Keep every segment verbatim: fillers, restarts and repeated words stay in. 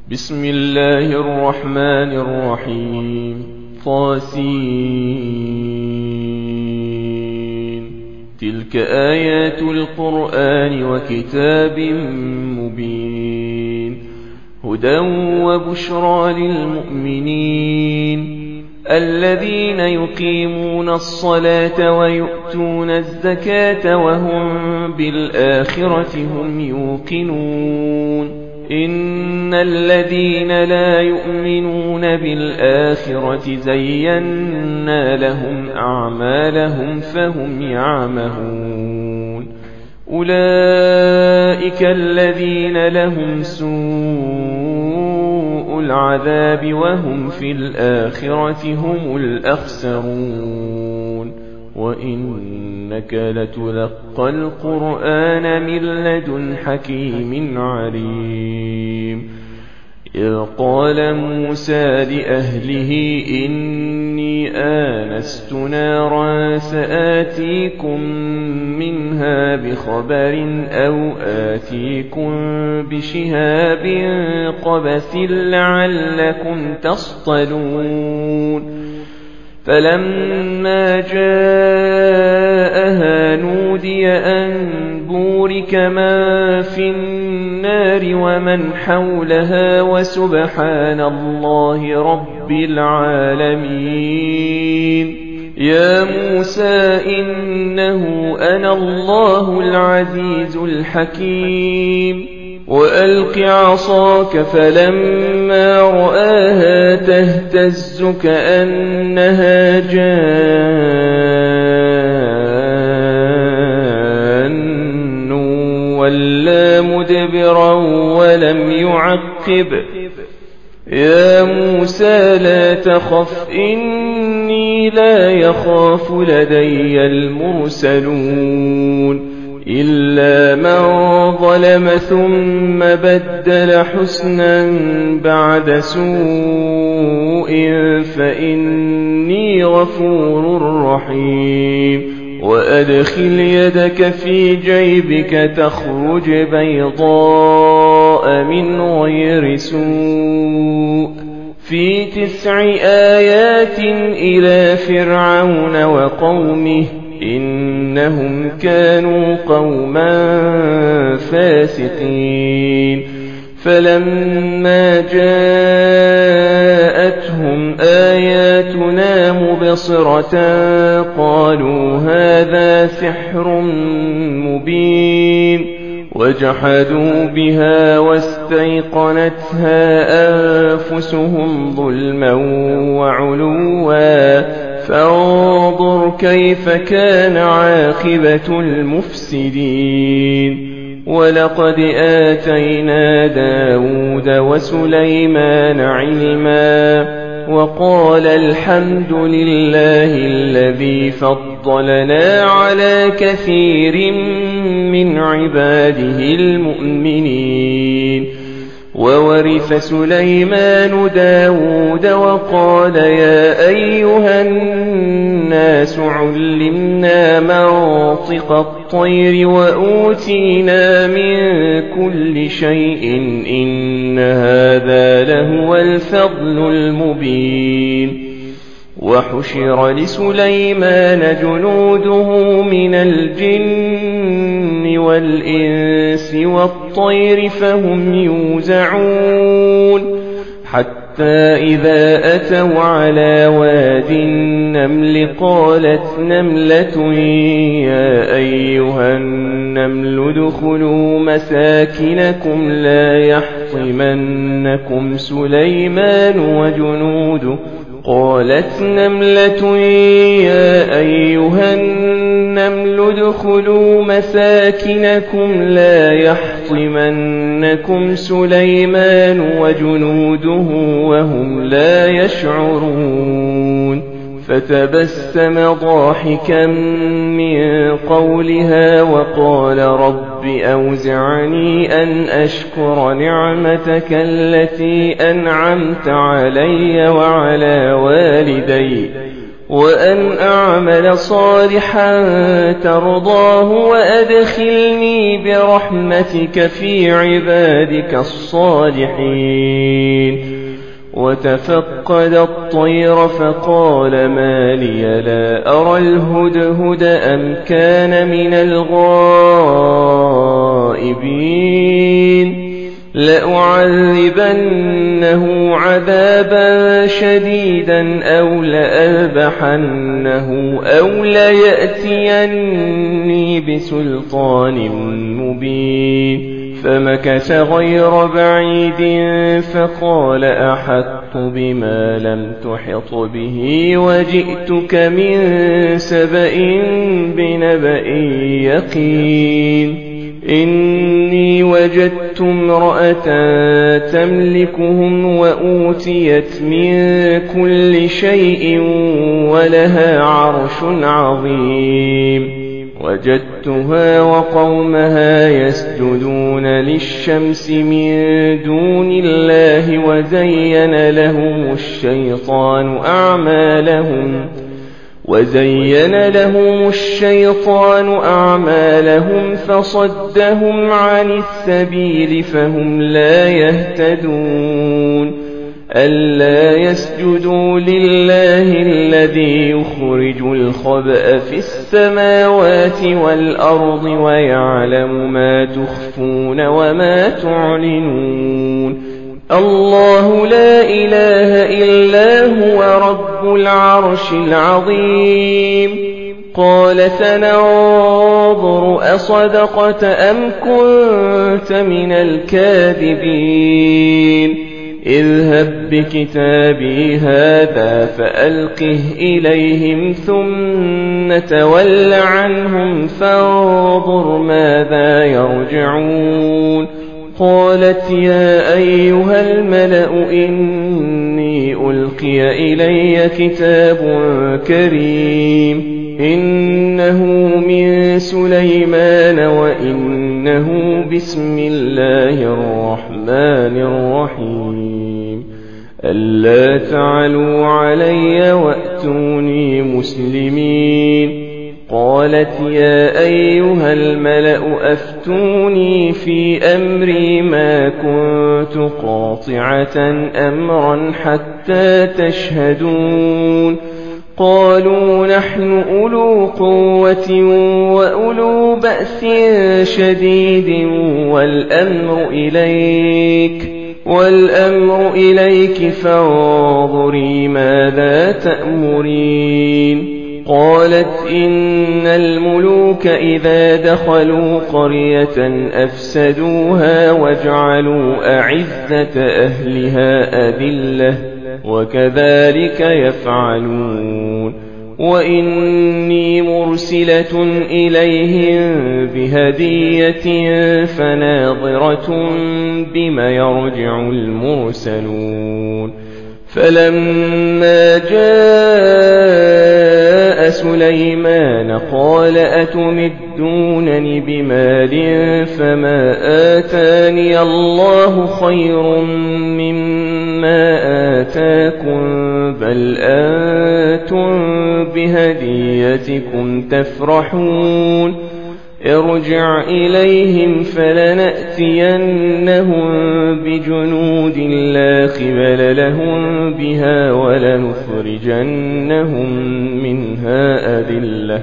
بسم الله الرحمن الرحيم طاسين تلك آيات القرآن وكتاب مبين هدى وبشرى للمؤمنين الذين يقيمون الصلاة ويؤتون الزكاة وهم بالآخرة هم يوقنون إن الذين لا يؤمنون بالآخرة زينا لهم أعمالهم فهم يعمهون أولئك الذين لهم سوء العذاب وهم في الآخرة هم الأخسرون وإنك لتلقى القرآن من لدن حكيم عليم إذ قال موسى لأهله إني آنست نارا سآتيكم منها بخبر أو آتيكم بشهاب قبس لعلكم تصطلون فلما جاءها نودي أن بورك من في النار ومن حولها وسبحان الله رب العالمين يا موسى إنه أنا الله العزيز الحكيم وألق عصاك فلما رآها تهتز كأنها جان ولا مدبرا ولم يعقب يا موسى لا تخف إني لا يخاف لدي المرسلون إلا من ظلم ثم بدل حسنا بعد سوء فإني غفور رحيم وأدخل يدك في جيبك تخرج بيضاء من غير سوء في تسع آيات إلى فرعون وقومه إنهم كانوا قوما فاسقين فلما جاءتهم آياتنا مبصرة قالوا هذا سحر مبين وجحدوا بها واستيقنتها أنفسهم ظلما وعلوا فانظر كيف كان عاقبة المفسدين ولقد آتينا داود وسليمان علما وقال الحمد لله الذي فضلنا على كثير من عباده المؤمنين وورث سليمان داود وقال يا أيها الناس علمنا منطق الطير وأوتينا من كل شيء إن هذا لهو الفضل المبين وحشر لسليمان جنوده من الجن والإنس والطير فهم يوزعون حتى إذا أتوا على واد النمل قالت نملة يا أيها النمل ادخلوا مساكنكم لا يحطمنكم سليمان وجنوده قالت نملة يا أيها النمل ادخلوا مساكنكم لا يحطمنكم سليمان وجنوده وهم لا يشعرون فتبسم ضاحكا من قولها وقال رب أوزعني أن أشكر نعمتك التي أنعمت علي وعلى والدي وأن أعمل صالحا ترضاه وأدخلني برحمتك في عبادك الصالحين. وتفقد الطير فقال ما لي لا أرى الهدهد أم كان من الغائبين لأعذبنه عذابا شديدا أو لأذبحنه أو ليأتيني بسلطان مبين. فمكث غير بعيد فقال أحطت بما لم تحط به وجئتك من سبأ بنبأ يقين. إني وجدت امرأة تملكهم وأوتيت من كل شيء ولها عرش عظيم. وجدتها وقومها يسجدون للشمس من دون الله وزين لهم الشيطان أعمالهم وزين لهم الشيطان أعمالهم فصدهم عن السبيل فهم لا يهتدون. ألا يسجدوا لله الذي يخرج الخبأ في السماوات والأرض ويعلم ما تخفون وما تعلنون. الله لا إله إلا هو رب العرش العظيم. قال سننظر أصدقت أم كنت من الكاذبين. اذهب بكتابي هذا فألقه إليهم ثم تول عنهم فانظر ماذا يرجعون. قالت يا أيها الملأ إني ألقي إلي كتاب كريم إنه من سليمان وإنه بسم الله الرحمن الرحيم. ألا تعلوا علي وأتوني مسلمين. قالت يا أيها الملأ أفتوني في أمري ما كنت قاطعة أمرا حتى تشهدون. قالوا نحن أولو قوة وأولو بأس شديد والأمر إليك والأمر إليك فانظري ماذا تأمرين. قالت إن الملوك إذا دخلوا قرية أفسدوها وجعلوا أعزة أهلها أذلة وكذلك يفعلون. وإني مرسلة إليهم بهدية فناظرة بما يرجع المرسلون. فلما جاء سليمان قال أتمدونني بمال فما آتاني الله خير مما آتاكم بل أنتم بهديتكم تفرحون. ارجع إليهم فلنأتينهم بجنود لا قبل لهم بها ولنخرجنهم منها أذلة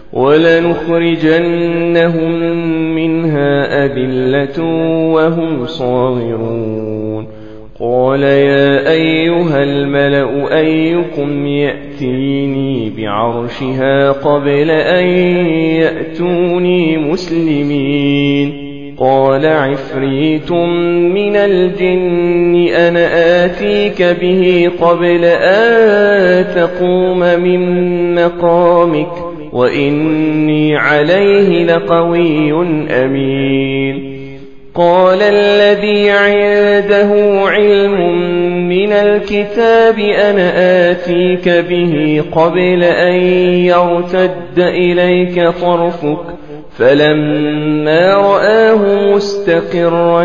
ولنخرجنهم منها أذلة وهم صاغرون. قال يا أيها الملأ أيكم يأتيني بعرشها قبل أن يأتوني مسلمين. قال عفريت من الجن أنا آتيك به قبل أن تقوم من مقامك وإني عليه لقوي أمين. قال الذي عنده علم من الكتاب أنا آتيك به قبل أن يرتد إليك طرفك فلما رآه مستقرا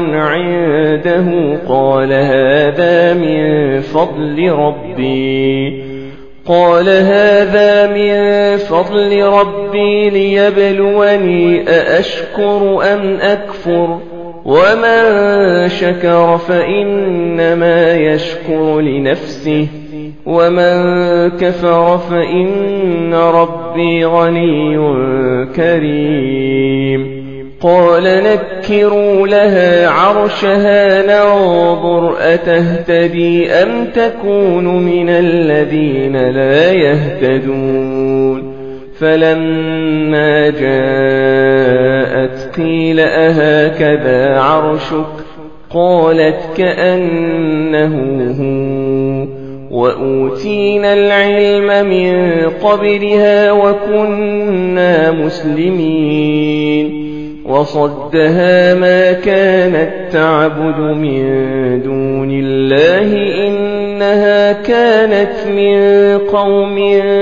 عنده قال هذا من فضل ربي. قال هذا من فضل ربي ليبلوني أأشكر أم أكفر ومن شكر فإنما يشكر لنفسه ومن كفر فإن ربي غني كريم قال نكروا لها عرشها ننظر أتهتدي أم تكون من الذين لا يهتدون فلما جاءت قيل أهكذا عرشك قالت كأنه هو وأوتينا العلم من قبلها وكنا مسلمين وصدها ما كانت تعبد من دون الله إنها كانت من قوم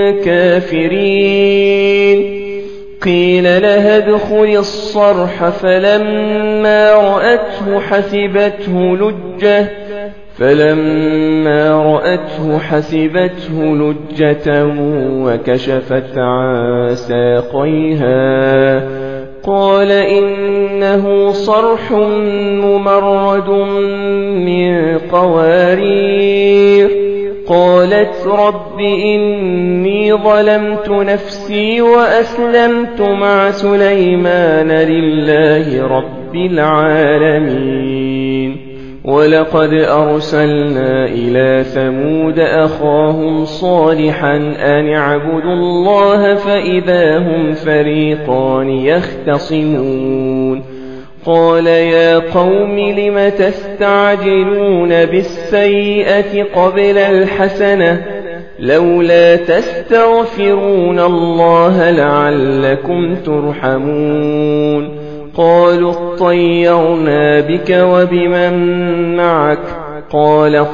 كافرين قيل لها ادخل الصرح فلما رأته حسبته لجة فلما رأته حسبته لجة وكشفت عن ساقيها قال إنه صرح ممرد من قوارير قالت رب إني ظلمت نفسي وأسلمت مع سليمان لله رب العالمين ولقد أرسلنا إلى ثمود أخاهم صالحا أن اعبدوا الله فإذا هم فريقان يختصمون قال يا قوم لم تستعجلون بالسيئة قبل الحسنة لولا تستغفرون الله لعلكم ترحمون قالوا اطيرنا بك وبمن معك قال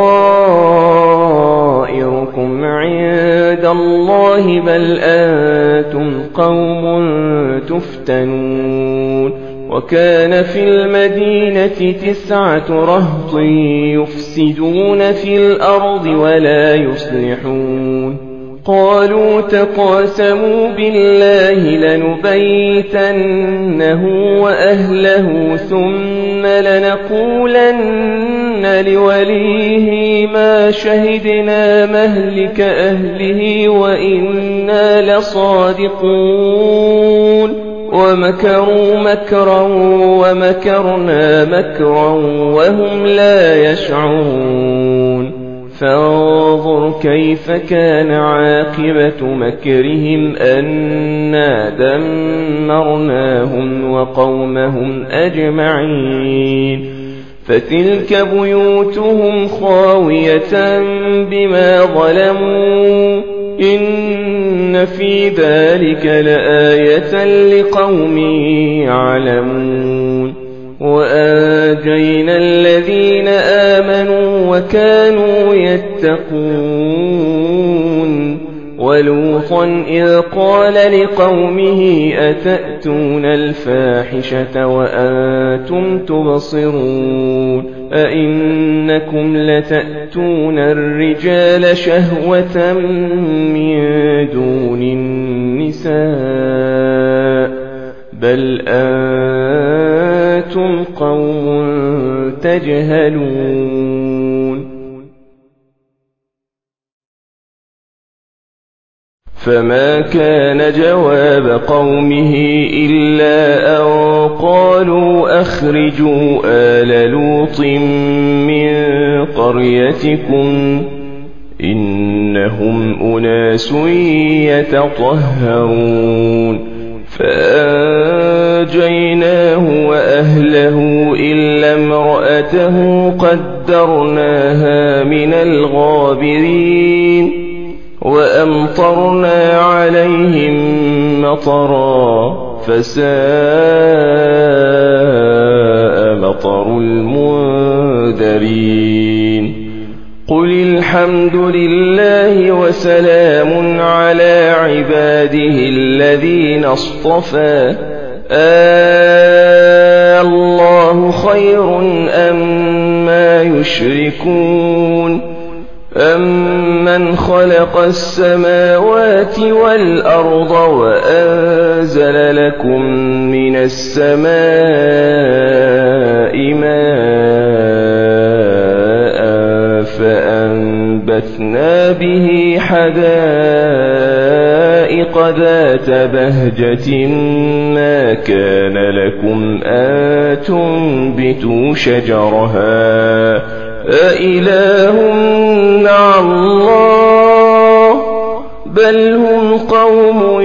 طائركم عند الله بل أنتم قوم تفتنون وكان في المدينة تسعة رهط يفسدون في الأرض ولا يصلحون قالوا تقاسموا بالله لنبيتنه وأهله ثم لنقولن لوليه ما شهدنا مهلك أهله وإنا لصادقون ومكروا مكرا ومكرنا مكرا وهم لا يشعرون فانظر كيف كان عاقبة مكرهم أنا دمرناهم وقومهم أجمعين فتلك بيوتهم خاوية بما ظلموا إن في ذلك لآية لقوم يعلمون وآنجينا الذين آمنوا وكانوا يتقون ولوطا إذ قال لقومه أتأتون الفاحشة وأنتم تبصرون أئنكم لتأتون الرجال شهوة من دون النساء بل أنتم قوم تجهلون فما كان جواب قومه إلا أن قالوا أخرجوا آل لوط من قريتكم إنهم أناس يتطهرون فأنجيناه وأهله إلا امرأته قدرناها من الغابرين وأمطرنا عليهم مطرا فساء مطر المنذرين قل الحمد لله وسلام على عباده الذين اصطفى الله خير أم ما يشركون أَمَّنْ خَلَقَ السَّمَاوَاتِ وَالْأَرْضَ وَأَنزَلَ لَكُم مِّنَ السَّمَاءِ مَاءً فَأَنبَتْنَا بِهِ حَدَائِقَ ذَاتَ بَهْجَةٍ مَّا كَانَ لَكُمْ أَن تُنبِتُوا شَجَرَهَا أَإِلَٰهٌ مع اللَّهِ بَلْ هُمْ قَوْمٌ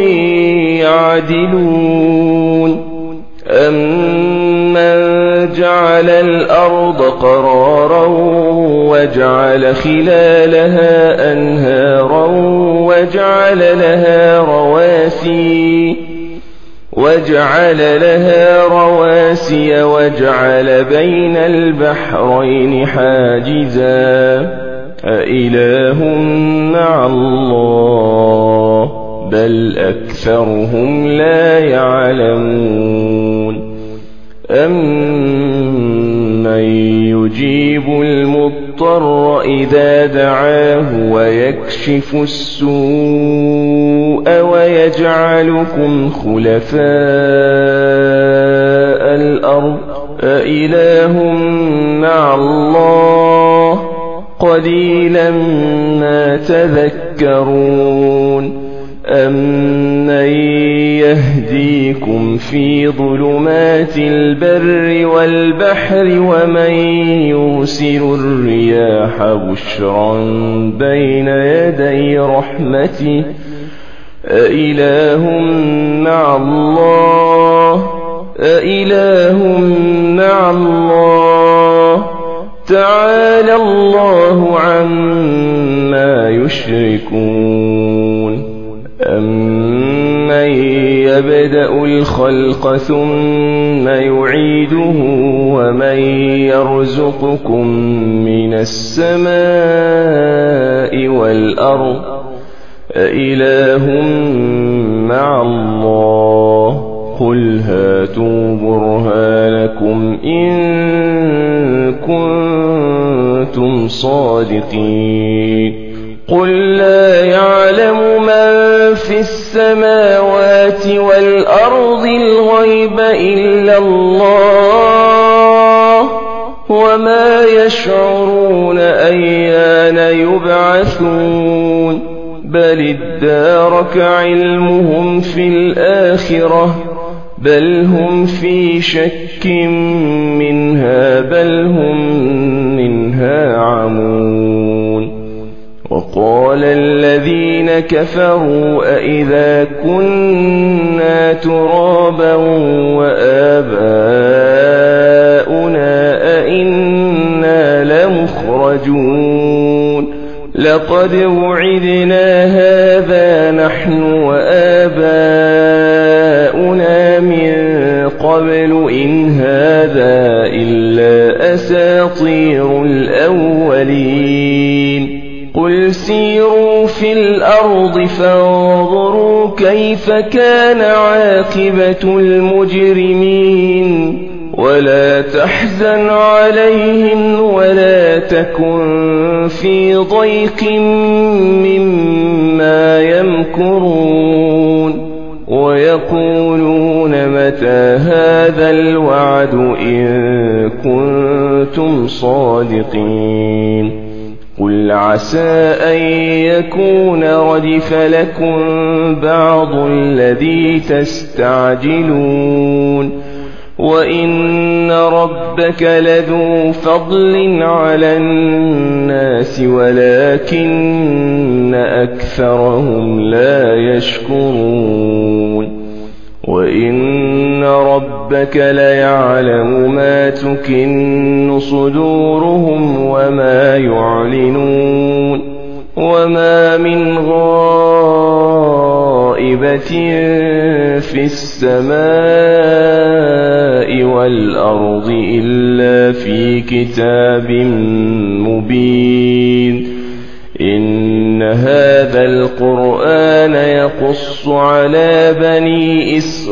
يَعْدِلُونَ أَمَّن جَعَلَ الْأَرْضَ قَرَارًا وَجَعَلَ خِلَالَهَا أَنْهَارًا وَجَعَلَ لَهَا رواسي وَجَعَلَ لَهَا رَوَاسِيَ وَجَعَلَ بَيْنَ الْبَحْرَيْنِ حَاجِزًا أَإِلَٰهٌ مَّعَ اللَّهِ بَلْ أَكْثَرُهُمْ لَا يَعْلَمُونَ أَمَّن يُجِيبُ الْمُضْطَرَّ إِذَا دَعَاهُ وَيَكْشِفُ السُّوءَ وَيَجْعَلُكُمْ خُلَفَاءَ الْأَرْضِ أَإِلَٰهٌ مَّعَ اللَّهِ قَلِيلًا مَّا تَذَكَّرُونَ أَمَّن يَهْدِيكُمْ فِي ظُلُمَاتِ الْبَرِّ وَالْبَحْرِ وَمَن يُرْسِلُ الرِّيَاحَ بُشْرًا بَيْنَ يَدَيْ رَحْمَتِهِ أَإِلَٰهٌ مَّعَ اللَّهِ أَإِلَٰهٌ مَّعَ اللَّهِ تَعَالَى اللَّهُ عَمَّا يُشْرِكُونَ أَمَّن يَبْدَأُ الْخَلْقَ ثُمَّ يُعِيدُهُ وَمَن يَرْزُقُكُم مِّنَ السَّمَاءِ وَالْأَرْضِ أَإِلَٰهٌ مَّعَ اللَّهِ قُلْ هَاتُوا بُرْهَانَكُمْ إِن كُنتُمْ صَادِقِينَ قُل لَّا يَعْلَمُ مَن فِي السَّمَاوَاتِ وَالْأَرْضِ الْغَيْبَ إِلَّا اللَّهُ وَمَا يَشْعُرُونَ أَيَّانَ يُبْعَثُونَ بَلِ ادَّارَكَ عِلْمُهُمْ فِي الْآخِرَةِ بَلْ هُمْ فِي شَكٍّ مِّنْهَا بَلْ هُم مِّنْهَا عَمُونَ وَقَالَ الَّذِينَ كَفَرُوا أَإِذَا كُنَّا تُرَابًا وَآبَاؤُنَا أَإِنَّا لَمُخْرَجُونَ لَقَدْ وُعِدْنَا هَٰذَا نَحْنُ وَآبَاؤُنَا مِن قَبْلُ إِنْ هَٰذَا إِلَّا أَسَاطِيرُ الْأَوَّلِينَ قُلْ سِيرُوا فِي الْأَرْضِ فَانظُرُوا كَيْفَ كَانَ عَاقِبَةُ الْمُجْرِمِينَ وَلَا تَحْزَنْ عَلَيْهِمْ وَلَا تَكُن فِي ضَيْقٍ مِّمَّا يَمْكُرُونَ وَيَقُولُونَ مَتَىٰ هَٰذَا الْوَعْدُ إِن كُنتُمْ صَادِقِينَ قُلْ عَسَىٰ أَن يَكُونَ رَدِفَ لَكُم بَعْضُ الَّذِي تَسْتَعْجِلُونَ وَإِنَّ رَبَّكَ لَذُو فَضْلٍ عَلَى النَّاسِ وَلَٰكِنَّ أَكْثَرَهُمْ لَا يَشْكُرُونَ وَإِنَّ رَبَّكَ لَيَعْلَمُ مَا تُكِنُّ صُدُورُهُمْ وَمَا يُعْلِنُونَ وَمَا مِنْ غَائِبَةٍ فِي السَّمَاءِ وَالْأَرْضِ إِلَّا فِي كِتَابٍ مُّبِينٍ إِنَّ هَٰذَا الْقُرْآنَ يَقُصُّ عَلَىٰ بَنِي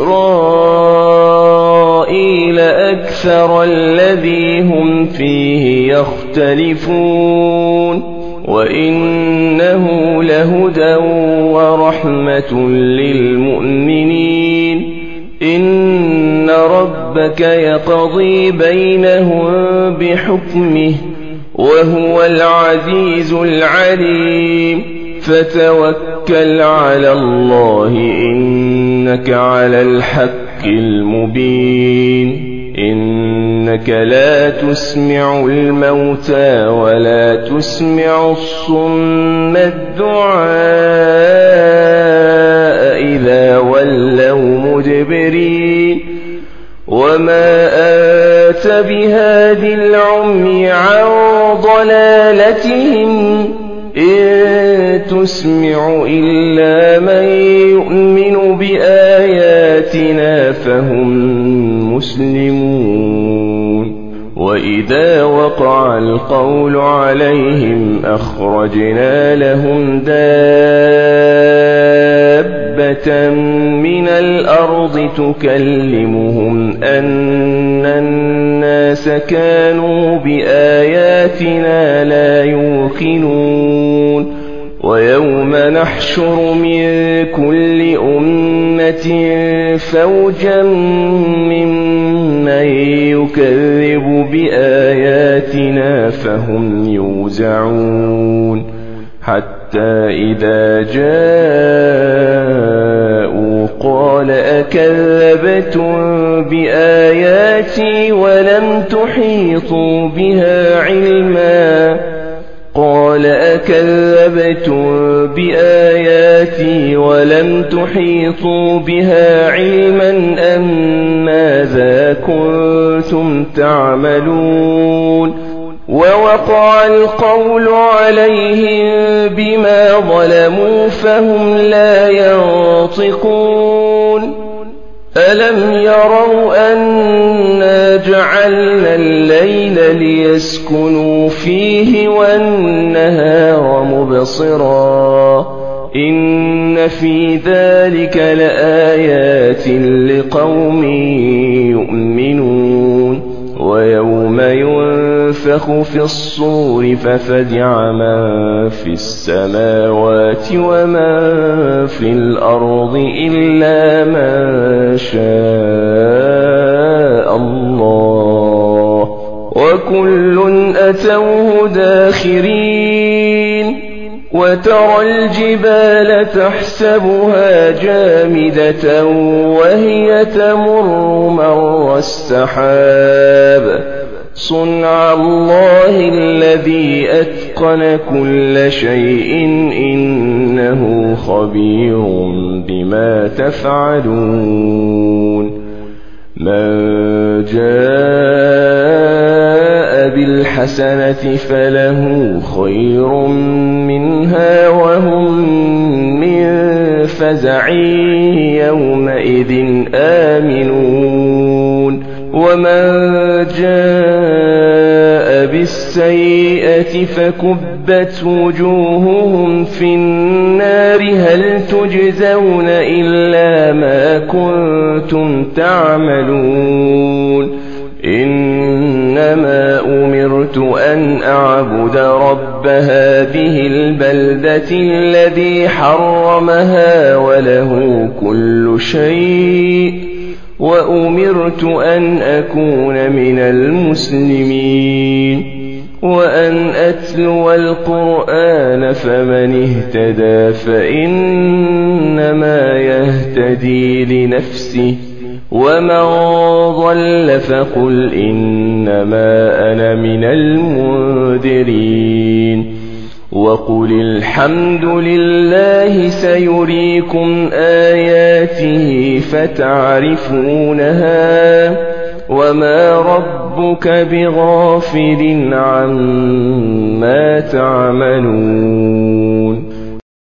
إِسْرَائِيلَ أَكْثَرَ الَّذِي هُمْ فِيهِ يَخْتَلِفُونَ وإنه لهدى ورحمة للمؤمنين إن ربك يقضي بينهم بحكمه وهو العزيز العليم فتوكل على الله إنك على الحق المبين إنك لا تسمع الموتى ولا تسمع الصم الدعاء إذا ولوا مدبرين وما أنت بهاد العمي عن ضلالتهم إن تسمع إلا من يؤمن بآياتنا فهم مسلمون وإذا وقع القول عليهم أخرجنا لهم دابة من الأرض تكلمهم أن الناس كانوا بآياتنا لا يوقنون ويوم نحشر من كل أمة فوجا ممن يكذب بآياتنا فهم يوزعون حتى إذا جاءوا قال أكذبتم بآياتي ولم تحيطوا بها علما قال أكذبتم بآياتي ولم تحيطوا بها علما أم ماذا كنتم تعملون ووقع القول عليهم بما ظلموا فهم لا ينطقون ألم يروا أنا جعلنا الليل ليسكنوا فيه والنهار مبصرا إن في ذلك لآيات لقوم يؤمنون ويوم ينفخ في الصور ففزع من في السماوات ومن في الأرض إلا من شاء الله وكل أتوه داخرين وترى الجبال تحسبها جامدة وهي تمر مر السحاب صنع الله الذي أتقن كل شيء إنه خبير بما تفعلون من جاء بالحسنة فله خير منها وهم من فزع يومئذ آمنون ومن جاء بالسيئة فكبت وجوههم في النار هل تجزون إلا ما كنتم تعملون إنما أمرت أن أعبد رب هذه البلدة الذي حرمها وله كل شيء وأمرت أن أكون من المسلمين وأن أتلو القرآن فمن اهتدى فإنما يهتدي لنفسه ومن ضل فقل إنما أنا من المنذرين وقل الحمد لله سيريكم آياته فتعرفونها وما ربك بغافل عما تعملون